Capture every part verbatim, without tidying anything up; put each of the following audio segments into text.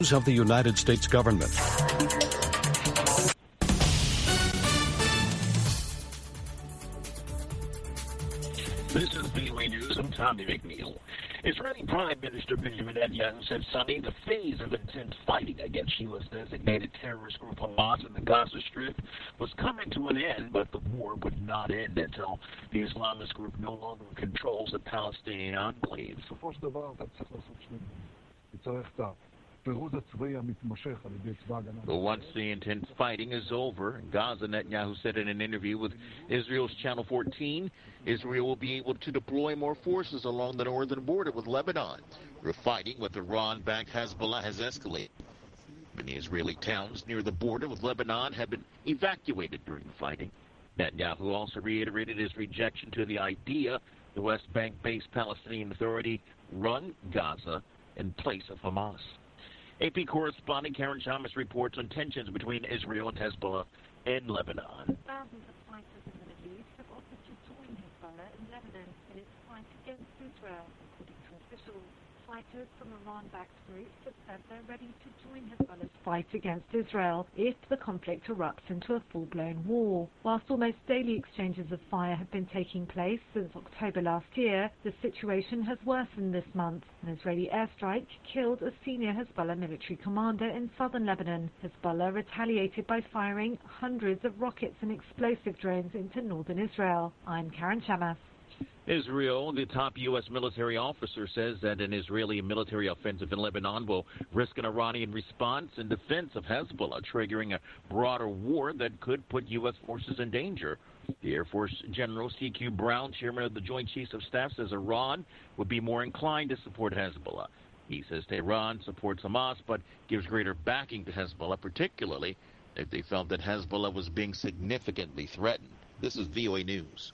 of the United States government. This is B O A News. I'm Tommy McNeil. Israeli Prime Minister Benjamin Netanyahu said Sunday the phase of intense fighting against U S designated terrorist group Hamas in the Gaza Strip was coming to an end, but the war would not end until the Islamist group no longer controls the Palestinian enclaves. But once the intense fighting is over in Gaza, Netanyahu said in an interview with Israel's Channel fourteen, Israel will be able to deploy more forces along the northern border with Lebanon. The fighting with Iran-backed Hezbollah has escalated. Many Israeli towns near the border with Lebanon have been evacuated during the fighting. Netanyahu also reiterated his rejection to the idea the West Bank-based Palestinian Authority run Gaza in place of Hamas. A P correspondent Karen Chamas reports on tensions between Israel and Hezbollah in Lebanon. Thousands of fighters in the Middle East have offered to join Hezbollah in Lebanon in its fight against Israel. According to officials, fighters from Iran-backed groups have said they're ready to join Hezbollah's fight against Israel if the conflict erupts into a full-blown war. Whilst almost daily exchanges of fire have been taking place since October last year, the situation has worsened this month. An Israeli airstrike killed a senior Hezbollah military commander in southern Lebanon. Hezbollah retaliated by firing hundreds of rockets and explosive drones into northern Israel. I'm Karen Chamas. Israel, the top U S military officer, says that an Israeli military offensive in Lebanon will risk an Iranian response in defense of Hezbollah, triggering a broader war that could put U S forces in danger. The Air Force General C Q Brown, chairman of the Joint Chiefs of Staff, says Iran would be more inclined to support Hezbollah. He says Tehran supports Hamas but gives greater backing to Hezbollah, particularly if they felt that Hezbollah was being significantly threatened. This is V O A News.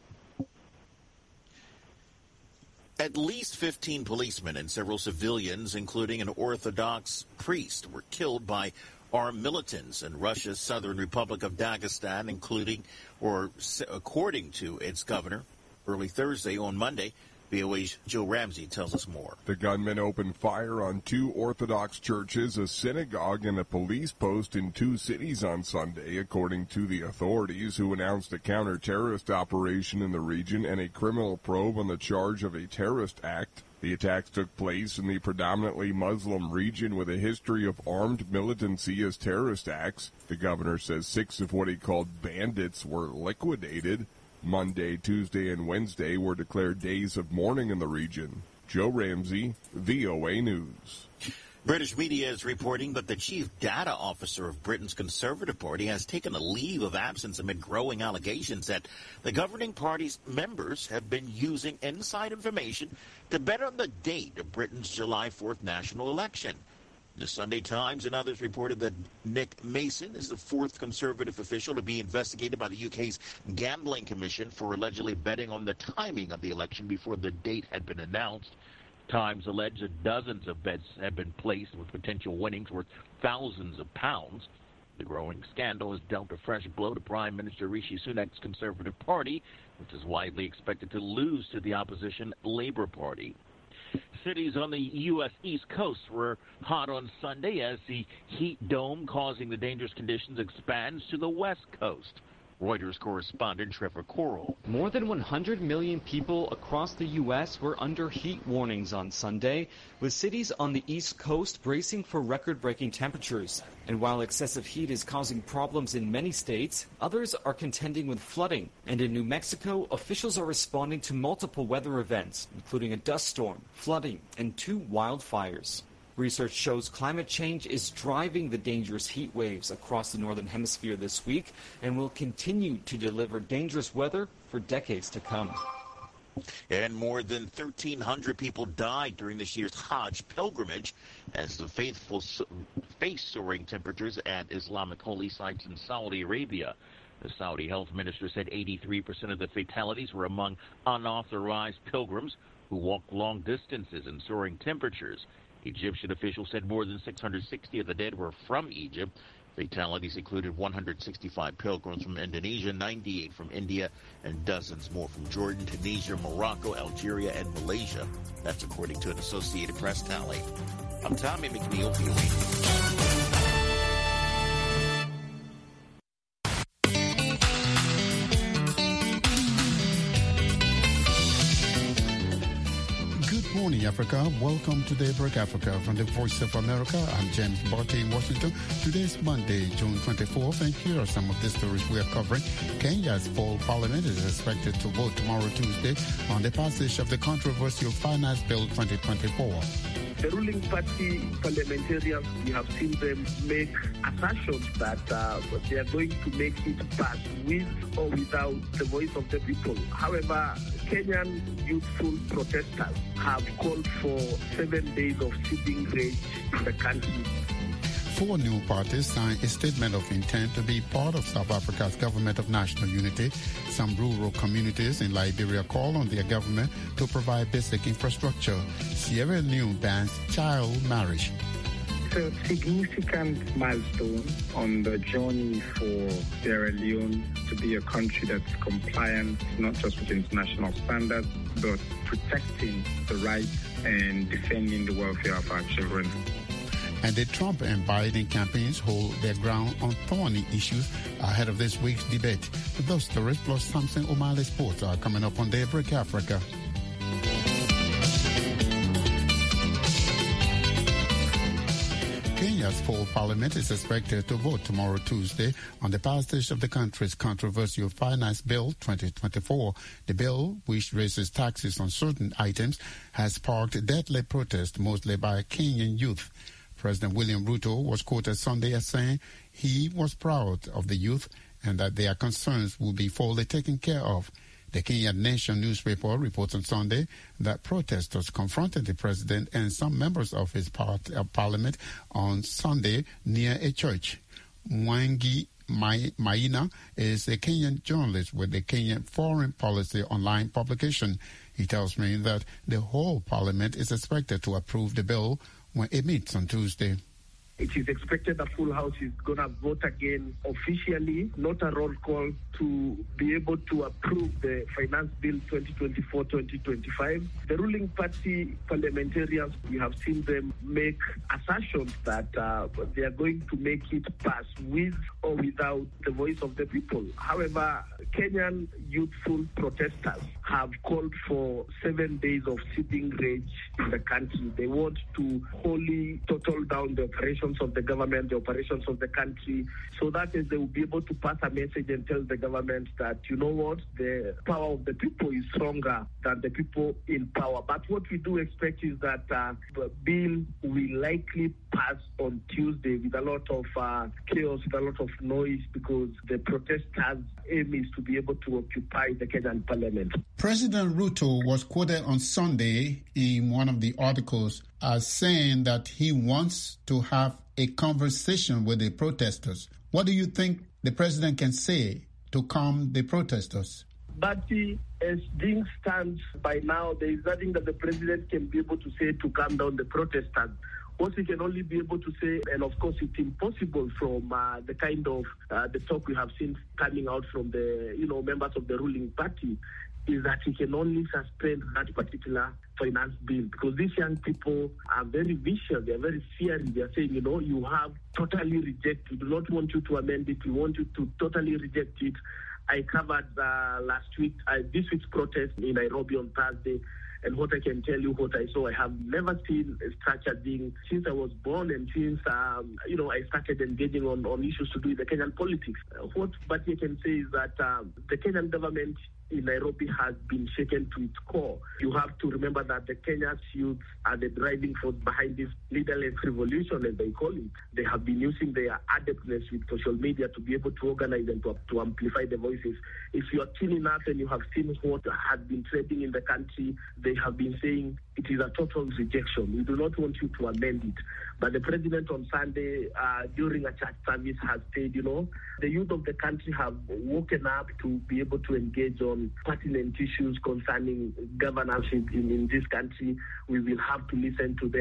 At least fifteen policemen and several civilians, including an Orthodox priest, were killed by armed militants in Russia's southern Republic of Dagestan, including, or according to its governor, early Thursday. On Monday, V O A's Joe Ramsey tells us more. The gunmen opened fire on two Orthodox churches, a synagogue, and a police post in two cities on Sunday, according to the authorities, who announced a counter-terrorist operation in the region and a criminal probe on the charge of a terrorist act. The attacks took place in the predominantly Muslim region with a history of armed militancy as terrorist acts. The governor says six of what he called bandits were liquidated. Monday, Tuesday, and Wednesday were declared days of mourning in the region. Joe Ramsey, V O A News. British media is reporting that the chief data officer of Britain's Conservative Party has taken a leave of absence amid growing allegations that the governing party's members have been using inside information to bet on the date of Britain's July fourth national election. The Sunday Times and others reported that Nick Mason is the fourth Conservative official to be investigated by the U K's Gambling Commission for allegedly betting on the timing of the election before the date had been announced. Times alleged that dozens of bets have been placed with potential winnings worth thousands of pounds. The growing scandal has dealt a fresh blow to Prime Minister Rishi Sunak's Conservative Party, which is widely expected to lose to the opposition Labour Party. Cities on the U S East Coast were hot on Sunday as the heat dome causing the dangerous conditions expands to the West Coast. Reuters correspondent Trevor Coral. More than one hundred million people across the U S were under heat warnings on Sunday, with cities on the East Coast bracing for record-breaking temperatures. And while excessive heat is causing problems in many states, others are contending with flooding. And in New Mexico, officials are responding to multiple weather events, including a dust storm, flooding, and two wildfires. Research shows climate change is driving the dangerous heat waves across the northern hemisphere this week and will continue to deliver dangerous weather for decades to come. And more than thirteen hundred people died during this year's Hajj pilgrimage as the faithful face soaring temperatures at Islamic holy sites in Saudi Arabia. The Saudi health minister said eighty-three percent of the fatalities were among unauthorized pilgrims who walked long distances in soaring temperatures. Egyptian officials said more than six hundred sixty of the dead were from Egypt. Fatalities included one hundred sixty-five pilgrims from Indonesia, ninety-eight from India, and dozens more from Jordan, Tunisia, Morocco, Algeria, and Malaysia. That's according to an Associated Press tally. I'm Tommy McNeil, V O A. Good morning, Africa. Welcome to Daybreak Africa from the Voice of America. I'm James Barty in Washington. Today's Monday, June twenty-fourth, and here are some of the stories we are covering. Kenya's fall parliament is expected to vote tomorrow, Tuesday, on the passage of the controversial Finance Bill twenty twenty-four. The ruling party parliamentarians, we have seen them make assertions that uh, they are going to make it pass with or without the voice of the people. However, Kenyan youthful protesters have called for seven days of sitting rage in the country. Four new parties signed a statement of intent to be part of South Africa's government of national unity. Some rural communities in Liberia call on their government to provide basic infrastructure. Sierra Leone bans child marriage. It's a significant milestone on the journey for Sierra Leone to be a country that's compliant, not just with international standards, but protecting the rights and defending the welfare of our children. And the Trump and Biden campaigns hold their ground on thorny issues ahead of this week's debate. Those stories plus Samson O'Malley Sports are coming up on Daybreak Africa. Kenya's full parliament is expected to vote tomorrow, Tuesday, on the passage of the country's controversial Finance Bill twenty twenty-four. The bill, which raises taxes on certain items, has sparked deadly protest, mostly by Kenyan youth. President William Ruto was quoted Sunday as saying he was proud of the youth and that their concerns will be fully taken care of. The Kenyan Nation newspaper reports on Sunday that protesters confronted the president and some members of his part, uh, parliament on Sunday near a church. Mwangi Maina is a Kenyan journalist with the Kenyan Foreign Policy online publication. He tells me that the whole parliament is expected to approve the bill when it meets on Tuesday. It is expected the full house is going to vote again officially, not a roll call, to be able to approve the Finance Bill twenty twenty-four twenty twenty-five. The ruling party parliamentarians, we have seen them make assertions that uh, they are going to make it pass with or without the voice of the people. However, Kenyan youthful protesters have called for seven days of sitting rage in the country. They want to wholly total down the operations of the government, the operations of the country, so that is they will be able to pass a message and tell the government that, you know what, the power of the people is stronger than the people in power. But what we do expect is that uh, the bill will likely pass on Tuesday with a lot of uh, chaos, with a lot of noise, because the protesters' aim is to be able to occupy the Kenyan parliament. President Ruto was quoted on Sunday in one of the articles as saying that he wants to have a conversation with the protesters. What do you think the president can say to calm the protesters? But as things stand by now, there is nothing that the president can be able to say to calm down the protesters. What he can only be able to say, and of course it's impossible from uh, the kind of uh, the talk we have seen coming out from the you know members of the ruling party, is that he can only suspend that particular finance bill, because these young people are very vicious, they are very fiery. They are saying, you know, you have totally rejected, we do not want you to amend it, we want you to totally reject it. I covered uh, last week, uh, this week's protest in Nairobi on Thursday, and what I can tell you, what I saw, I have never seen a structured thing since I was born and since, um, you know, I started engaging on, on issues to do with the Kenyan politics. Uh, what Bati can say is that uh, the Kenyan government in Nairobi has been shaken to its core. You have to remember that the Kenya's youth are the driving force behind this leaderless revolution, as they call it. They have been using their adeptness with social media to be able to organize and to, to amplify the voices. If you are keen enough and you have seen what has been trading in the country, they have been saying it is a total rejection. We do not want you to amend it. But the president on Sunday, uh, during a church service, has said, you know, the youth of the country have woken up to be able to engage on pertinent issues concerning governance in, in, in this country. We will have to listen to them.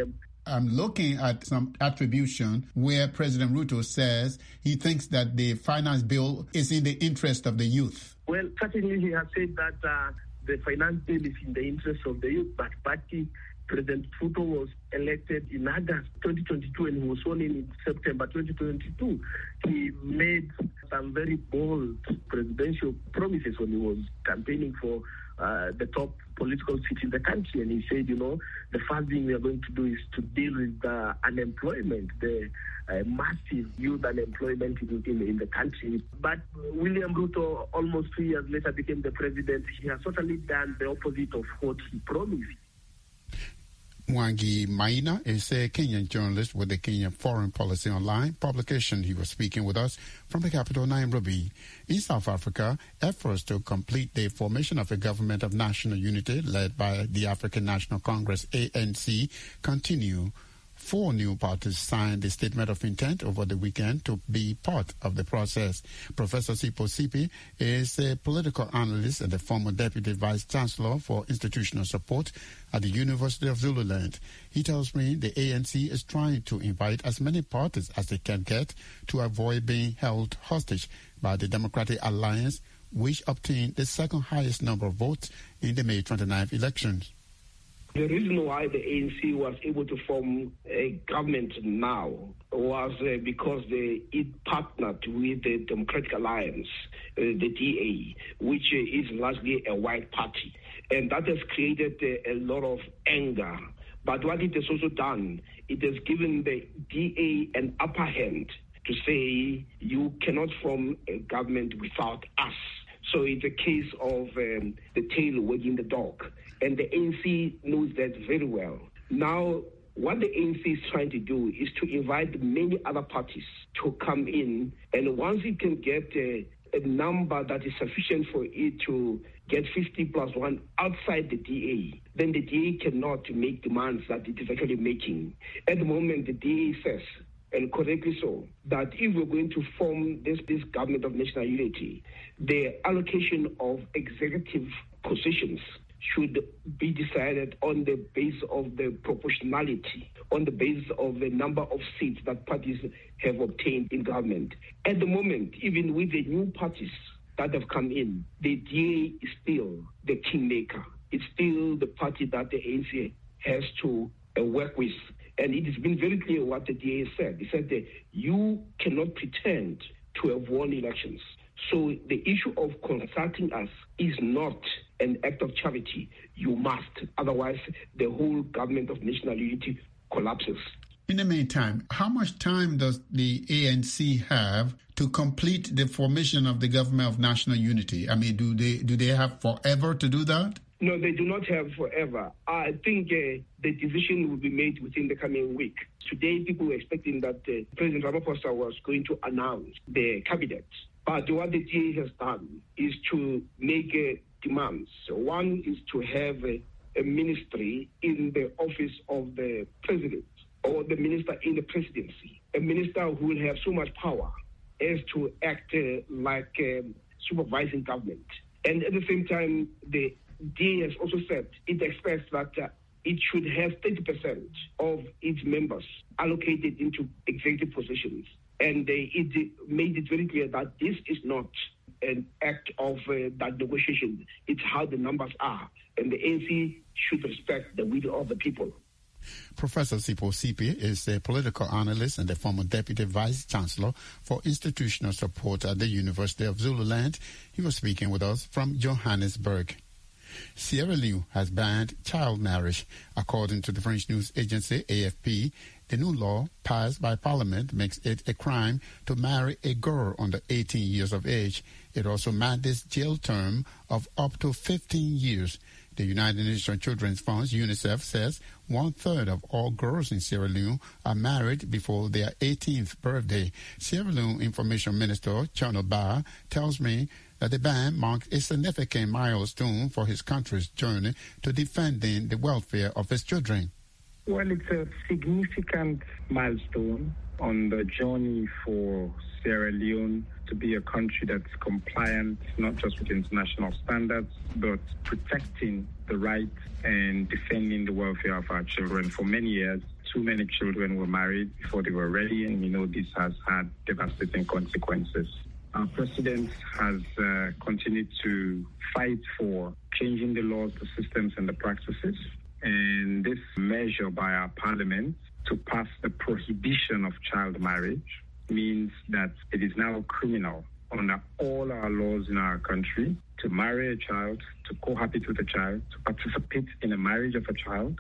I'm looking at some attribution where President Ruto says he thinks that the finance bill is in the interest of the youth. Well, certainly he has said that uh, the finance bill is in the interest of the youth, but party President Ruto was elected in August twenty twenty-two and he was sworn in in September twenty twenty-two. He made some very bold presidential promises when he was campaigning for uh, the top political seat in the country. And he said, you know, the first thing we are going to do is to deal with the unemployment, the uh, massive youth unemployment in, in, in the country. But William Ruto, almost three years later, became the president. He has totally done the opposite of what he promised. Mwangi Maina is a Kenyan journalist with the Kenya Foreign Policy Online publication. He was speaking with us from the capital, Nairobi. In South Africa, efforts to complete the formation of a government of national unity led by the African National Congress, A N C, continue. Four new parties signed a statement of intent over the weekend to be part of the process. Professor Sipho Sipi is a political analyst and the former Deputy Vice Chancellor for Institutional Support at the University of Zululand. He tells me the A N C is trying to invite as many parties as they can get to avoid being held hostage by the Democratic Alliance, which obtained the second highest number of votes in the May twenty-ninth elections. The reason why the A N C was able to form a government now was uh, because they, it partnered with the Democratic Alliance, uh, the D A, which uh, is largely a white party. And that has created uh, a lot of anger. But what it has also done, it has given the D A an upper hand to say you cannot form a government without us. So it's a case of um, the tail wagging the dog. And the A N C knows that very well. Now, what the A N C is trying to do is to invite many other parties to come in. And once it can get a, a number that is sufficient for it to get fifty plus one outside the D A, then the D A cannot make demands that it is actually making. At the moment, the D A says, and correctly so, that if we're going to form this, this government of national unity, the allocation of executive positions should be decided on the basis of the proportionality, on the basis of the number of seats that parties have obtained in government. At the moment, even with the new parties that have come in, the D A is still the kingmaker. It's still the party that the A N C has to uh, work with. And it has been very clear what the D A said. He said that you cannot pretend to have won elections. So the issue of consulting us is not an act of charity. You must. Otherwise, the whole government of national unity collapses. In the meantime, how much time does the A N C have to complete the formation of the government of national unity? I mean, do they do they have forever to do that? No, they do not have forever. I think uh, the decision will be made within the coming week. Today, people were expecting that uh, President Ramaphosa was going to announce the cabinet. But what the D A has done is to make uh, demands. So one is to have a, a ministry in the office of the president or the minister in the presidency, a minister who will have so much power as to act uh, like um, supervising government. And at the same time, the D A has also said it expects that uh, it should have thirty percent of its members allocated into executive positions. And uh, it made it very clear that this is not an act of uh, that negotiation. It's how the numbers are. And the A N C should respect the will of the people. Professor Sipho Sipi is a political analyst and the former Deputy Vice Chancellor for Institutional Support at the University of Zululand. He was speaking with us from Johannesburg. Sierra Leone has banned child marriage. According to the French news agency A F P, the new law passed by Parliament makes it a crime to marry a girl under eighteen years of age. It also mandates jail term of up to fifteen years. The United Nations Children's Fund, UNICEF, says one-third of all girls in Sierra Leone are married before their eighteenth birthday. Sierra Leone Information Minister Chano Ba tells me that the ban marks a significant milestone for his country's journey to defending the welfare of its children. Well, it's a significant milestone on the journey for Sierra Leone to be a country that's compliant, not just with international standards, but protecting the rights and defending the welfare of our children. For many years, too many children were married before they were ready, and we know this has had devastating consequences. Our president has uh, continued to fight for changing the laws, the systems, and the practices. And this measure by our parliament to pass the prohibition of child marriage means that it is now criminal under all our laws in our country to marry a child, to cohabit with a child, to participate in the marriage of a child,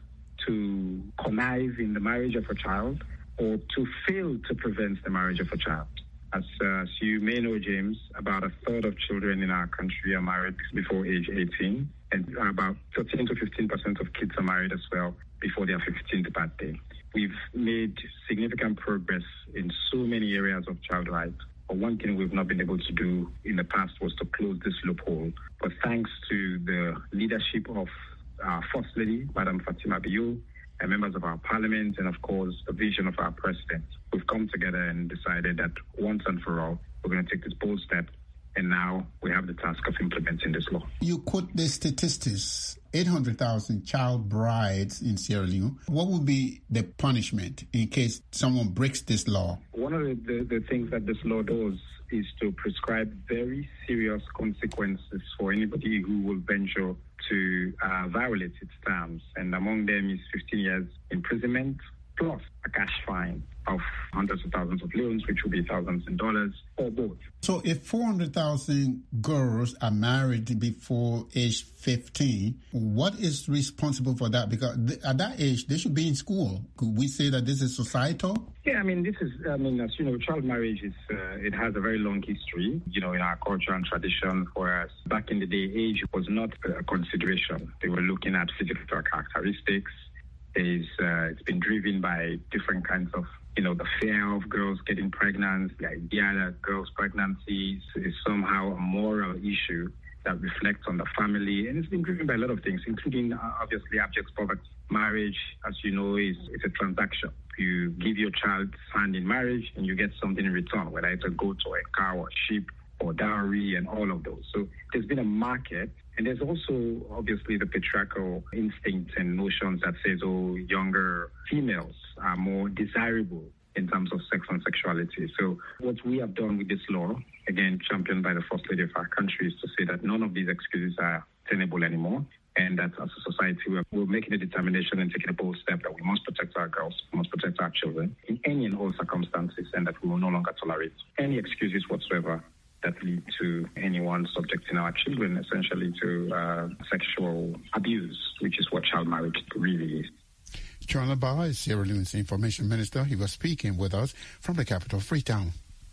to connive in the marriage of a child, or to fail to prevent the marriage of a child. As, uh, as you may know, James, about a third of children in our country are married before age eighteen, and about thirteen to fifteen percent of kids are married as well before their fifteenth birthday. We've made significant progress in so many areas of child rights. But one thing we've not been able to do in the past was to close this loophole. But thanks to the leadership of our First Lady, Madam Fatima Biyu, and members of our parliament, and of course, the vision of our president, we've come together and decided that once and for all, we're going to take this bold step. And now we have the task of implementing this law. You quote the statistics, eight hundred thousand child brides in Sierra Leone. What would be the punishment in case someone breaks this law? One of the, the, the things that this law does is to prescribe very serious consequences for anybody who will venture to uh, violate its terms. And among them is fifteen years imprisonment plus a cash fine of hundreds of thousands of leones, which will be thousands in dollars, or both. So if four hundred thousand girls are married before age fifteen, what is responsible for that? Because th- at that age, they should be in school. Could we say that this is societal? Yeah, I mean, this is, I mean, as you know, child marriage is, uh, it has a very long history, you know, in our culture and tradition, whereas back in the day, age was not a consideration. They were looking at physical characteristics. Is, uh, it's been driven by different kinds of, you know, the fear of girls getting pregnant, the idea that girls' pregnancies is somehow a moral issue that reflects on the family. And it's been driven by a lot of things, including, uh, obviously, abject poverty. Marriage, as you know, is it's a transaction. You give your child's hand in marriage and you get something in return, whether it's a goat or a cow or sheep or dowry and all of those. So there's been a market. And there's also, obviously, the patriarchal instincts and notions that says, oh, younger females are more desirable in terms of sex and sexuality. So what we have done with this law, again, championed by the First Lady of our country, is to say that none of these excuses are tenable anymore. And that as a society, we're, we're making a determination and taking a bold step that we must protect our girls, we must protect our children in any and all circumstances, and that we will no longer tolerate any excuses whatsoever that lead to anyone subjecting our children essentially to uh, sexual abuse, which is what child marriage really is. John Labar is Sierra Leone's information minister. He was speaking with us from the capital, Freetown.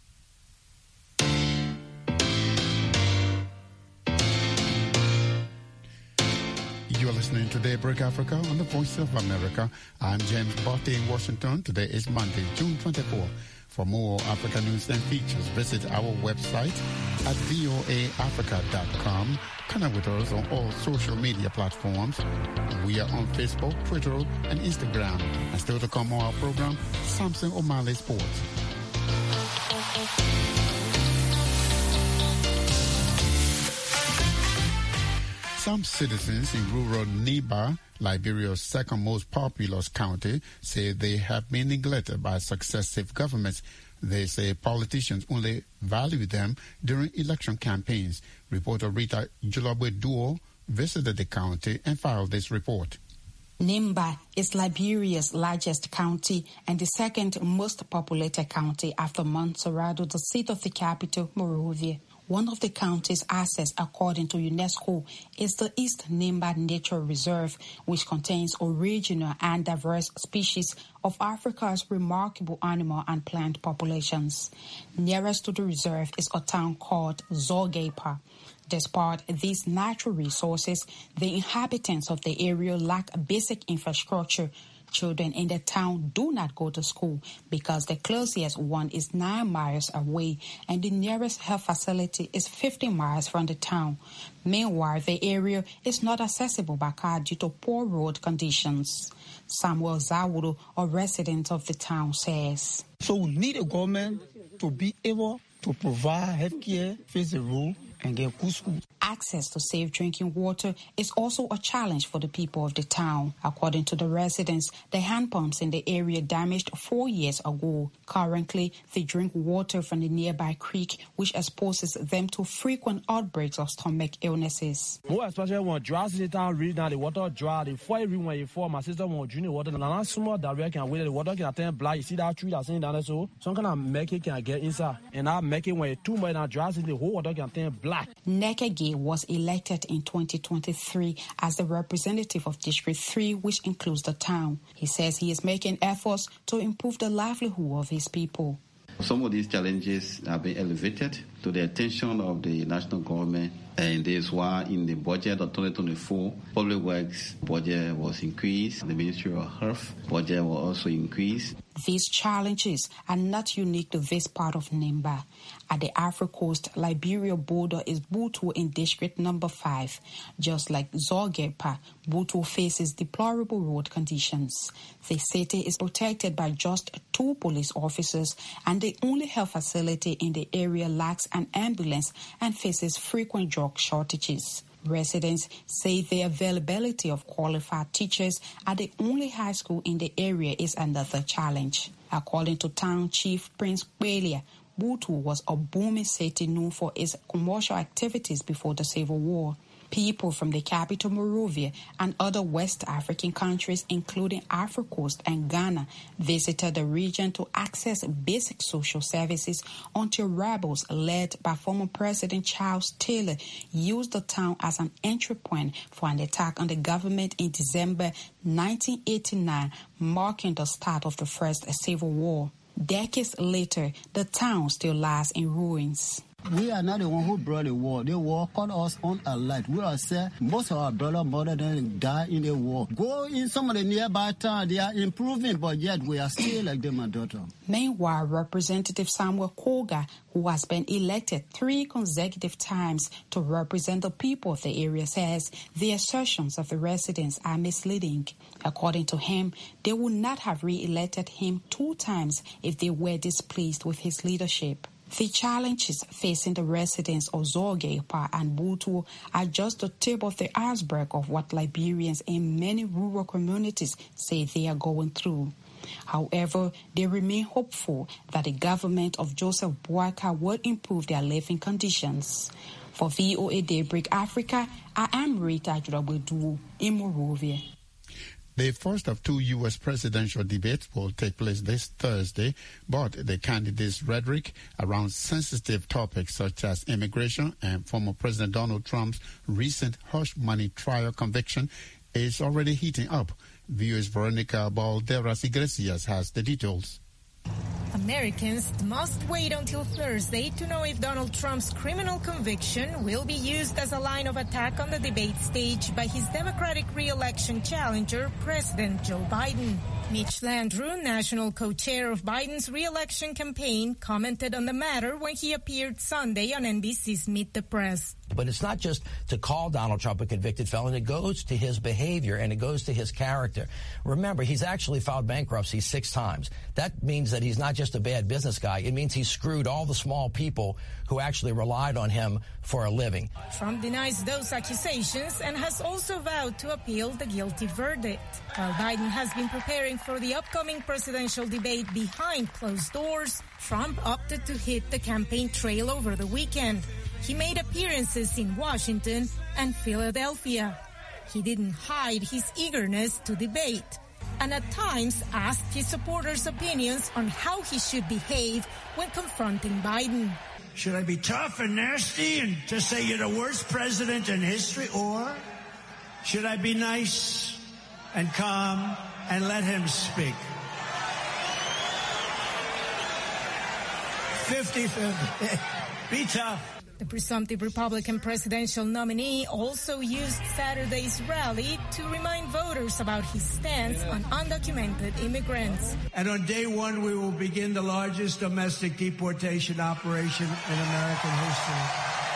You are listening to Daybreak Africa on the Voice of America. I'm James Botti in Washington. Today is Monday, June twenty-fourth. For more Africa news and features, visit our website at voa africa dot com. Connect with us on all social media platforms. We are on Facebook, Twitter, and Instagram. And still to come on our program, Samson O'Malley Sports. Some citizens in rural Niba, Liberia's second most populous county, say they have been neglected by successive governments. They say politicians only value them during election campaigns. Reporter Rita Julabwe Duo visited the county and filed this report. Nimba is Liberia's largest county and the second most populated county after Montserrado, the seat of the capital, Monrovia. One of the county's assets, according to UNESCO, is the East Nimba Nature Reserve, which contains original and diverse species of Africa's remarkable animal and plant populations. Nearest to the reserve is a town called Zogepa. Despite these natural resources, the inhabitants of the area lack basic infrastructure. Children in the town do not go to school because the closest one is nine miles away and the nearest health facility is fifteen miles from the town. Meanwhile, the area is not accessible by car due to poor road conditions. Samuel Zawuru, a resident of the town, says, So we need a government to be able to provide health care, face the rule, Access to safe drinking water is also a challenge for the people of the town. According to the residents, the hand pumps in the area damaged four years ago. Currently, they drink water from the nearby creek, which exposes them to frequent outbreaks of stomach illnesses. More especially when dry season time, really now the water dry. The fire everyone you for my sister won't drink the water. And not small diarrhea can wait the water can turn black. You see that tree that's in down there, so some kind of make it can get inside. And I make it when too much now dry season, the whole water can turn black. Nekege was elected in twenty twenty-three as the representative of District three, which includes the town. He says he is making efforts to improve the livelihood of his people. Some of these challenges have been elevated to the attention of the national government, and this is why in the budget of twenty twenty-four, Public Works budget was increased, the Ministry of Health budget was also increased. These challenges are not unique to this part of Nimba. At the Africa Coast Liberia border is Butu in District Number five. Just like Zogepa, Butu faces deplorable road conditions. The city is protected by just two police officers, and the only health facility in the area lacks an ambulance and faces frequent drug shortages. Residents say the availability of qualified teachers at the only high school in the area is another challenge. According to Town Chief Prince Kwelia, Butu was a booming city known for its commercial activities before the Civil War. People from the capital Monrovia and other West African countries, including Africa Coast and Ghana, visited the region to access basic social services until rebels led by former President Charles Taylor used the town as an entry point for an attack on the government in December nineteen eighty-nine, marking the start of the First Civil War. Decades later, the town still lies in ruins. We are not the one who brought the war. The war caught us on alert. We are saying most of our brother, mother, then die in the war. Go in some of the nearby towns. They are improving, but yet we are still like them, my daughter. Meanwhile, Representative Samuel Koga, who has been elected three consecutive times to represent the people of the area, says the assertions of the residents are misleading. According to him, they would not have re-elected him two times if they were displeased with his leadership. The challenges facing the residents of Zogepa and Butu are just the tip of the iceberg of what Liberians in many rural communities say they are going through. However, they remain hopeful that the government of Joseph Boakai will improve their living conditions. For V O A Daybreak Africa, I am Rita Jurabedu in Monrovia. The first of two U S presidential debates will take place this Thursday, but the candidates' rhetoric around sensitive topics such as immigration and former President Donald Trump's recent hush money trial conviction is already heating up. V O A's Veronica Balderas Iglesias has the details. Americans must wait until Thursday to know if Donald Trump's criminal conviction will be used as a line of attack on the debate stage by his Democratic re-election challenger, President Joe Biden. Mitch Landrieu, national co-chair of Biden's re-election campaign, commented on the matter when he appeared Sunday on N B C's Meet the Press. But it's not just to call Donald Trump a convicted felon. It goes to his behavior and it goes to his character. Remember, he's actually filed bankruptcy six times. That means that he's not just a bad business guy. It means he screwed all the small people who actually relied on him for a living. Trump denies those accusations and has also vowed to appeal the guilty verdict. While Biden has been preparing for the upcoming presidential debate behind closed doors, Trump opted to hit the campaign trail over the weekend. He made appearances in Washington and Philadelphia. He didn't hide his eagerness to debate, and at times asked his supporters' opinions on how he should behave when confronting Biden. Should I be tough and nasty and just say you're the worst president in history, or should I be nice and calm and let him speak? fifty-fifty. Be tough. The presumptive Republican presidential nominee also used Saturday's rally to remind voters about his stance on undocumented immigrants. And on day one, we will begin the largest domestic deportation operation in American history.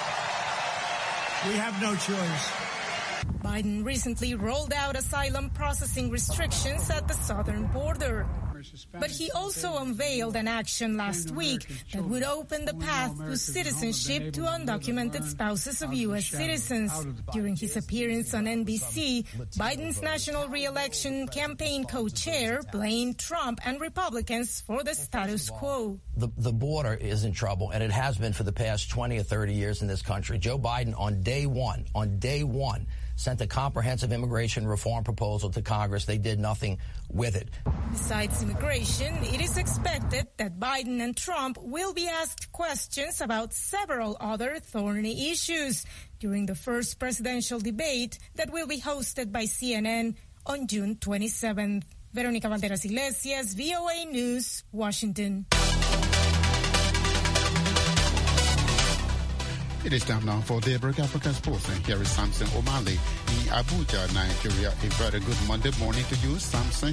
We have no choice. Biden recently rolled out asylum processing restrictions at the southern border. But he also unveiled an action last week that would open the path to citizenship to undocumented spouses of U S citizens. During his appearance on N B C, Biden's national re-election campaign co-chair blamed Trump and Republicans for the status quo. The, the border is in trouble, and it has been for the past twenty or thirty years in this country. Joe Biden, on day one, on day one, sent a comprehensive immigration reform proposal to Congress. They did nothing with it. Besides immigration, it is expected that Biden and Trump will be asked questions about several other thorny issues during the first presidential debate that will be hosted by C N N on June twenty-seventh. Veronica Valderas Iglesias, V O A News, Washington. It is time now for Daybreak Africa Sports, and here is Samson O'Malley in Abuja, Nigeria. A very good Monday morning to you, Samson.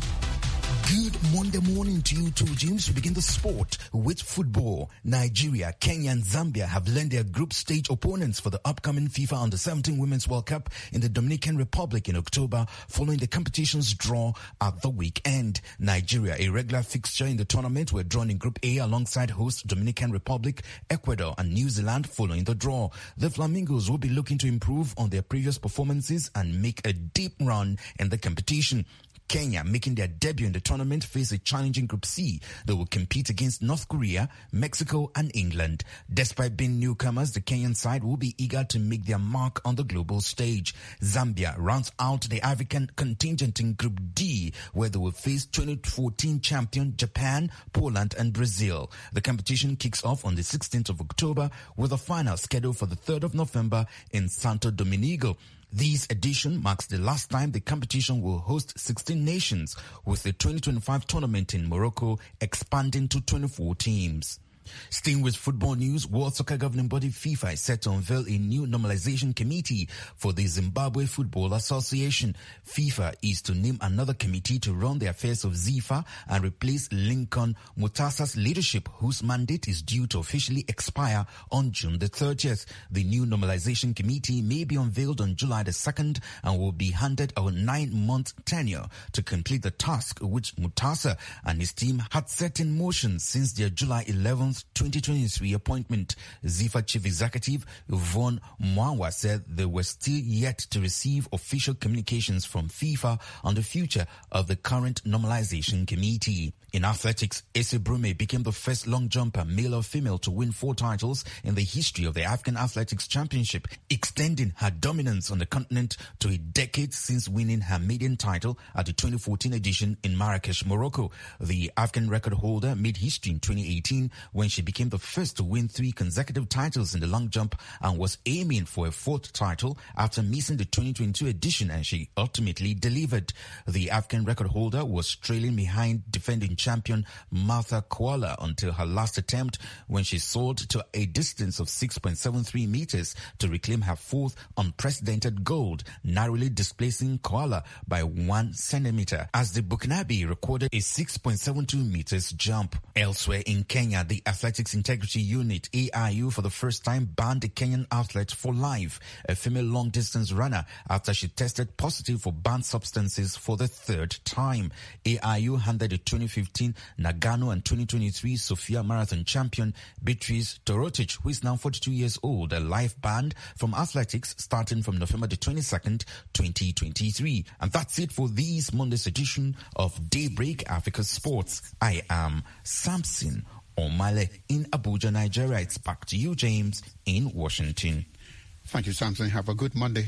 Good Monday morning to you too, James. We begin the sport with football. Nigeria, Kenya and Zambia have learned their group stage opponents for the upcoming FIFA Under seventeen Women's World Cup in the Dominican Republic in October following the competition's draw at the weekend. Nigeria, a regular fixture in the tournament, were drawn in Group A alongside host Dominican Republic, Ecuador and New Zealand following the draw. The Flamingos will be looking to improve on their previous performances and make a deep run in the competition. Kenya, making their debut in the tournament, face a challenging Group C. They will compete against North Korea, Mexico and England. Despite being newcomers, the Kenyan side will be eager to make their mark on the global stage. Zambia rounds out the African contingent in Group D, where they will face twenty fourteen champion Japan, Poland and Brazil. The competition kicks off on the sixteenth of October with a final scheduled for the third of November in Santo Domingo. This edition marks the last time the competition will host sixteen nations, with the twenty twenty-five tournament in Morocco expanding to twenty-four teams. Staying with football news, World Soccer Governing Body FIFA is set to unveil a new normalization committee for the Zimbabwe Football Association. FIFA is to name another committee to run the affairs of ZIFA and replace Lincoln Mutasa's leadership, whose mandate is due to officially expire on June the thirtieth. The new normalization committee may be unveiled on July the second and will be handed a nine-month tenure to complete the task which Mutasa and his team had set in motion since their July eleventh twenty twenty-three appointment. ZIFA Chief Executive Yvonne Mwawa said they were still yet to receive official communications from FIFA on the future of the current normalization committee. In athletics, Ese Brume became the first long jumper, male or female, to win four titles in the history of the African Athletics Championship, extending her dominance on the continent to a decade since winning her maiden title at the twenty fourteen edition in Marrakesh, Morocco. The African record holder made history in twenty eighteen when she became the first to win three consecutive titles in the long jump and was aiming for a fourth title after missing the twenty twenty-two edition, and she ultimately delivered. The African record holder was trailing behind defending champion Martha Koala until her last attempt, when she soared to a distance of six point seven three meters to reclaim her fourth unprecedented gold, narrowly displacing Koala by one centimeter, as the Burkinabe recorded a six point seven two meters jump. Elsewhere in Kenya, the Athletics Integrity Unit, A I U, for the first time banned a Kenyan athlete for life, a female long-distance runner, after she tested positive for banned substances for the third time. A I U handed the twenty fifteen Nagano and twenty twenty-three Sofia Marathon champion Beatrice Torotich, who is now forty-two years old, a life ban from athletics starting from November the twenty-second, twenty twenty-three. And that's it for this Monday's edition of Daybreak Africa Sports. I am Samson O'Malley in Abuja, Nigeria. It's back to you, James, in Washington. Thank you, Samson. Have a good Monday.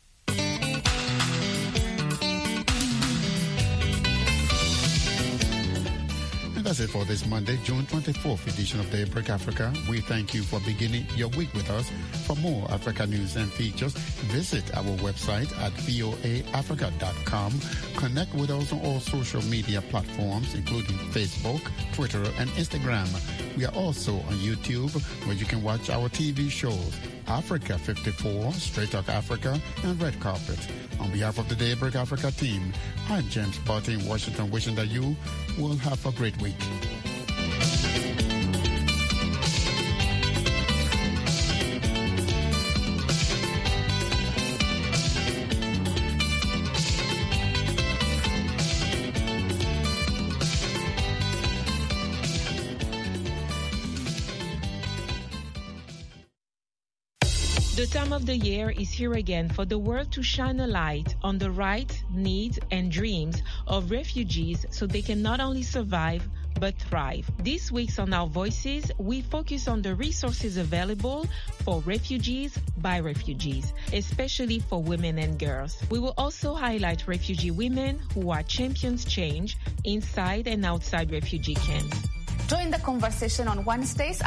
That's it for this Monday, June twenty-fourth edition of Daybreak Africa. We thank you for beginning your week with us. For more Africa news and features, visit our website at voa africa dot com. Connect with us on all social media platforms, including Facebook, Twitter, and Instagram. We are also on YouTube, where you can watch our T V shows, Africa fifty-four, Straight Talk Africa, and Red Carpet. On behalf of the Daybreak Africa team, I'm James Barty in Washington, wishing that you will have a great week. The time of the year is here again for the world to shine a light on the rights, needs, and dreams of refugees so they can not only survive, but thrive. This week on Our Voices, we focus on the resources available for refugees by refugees, especially for women and girls. We will also highlight refugee women who are champions change inside and outside refugee camps. Join the conversation on Wednesdays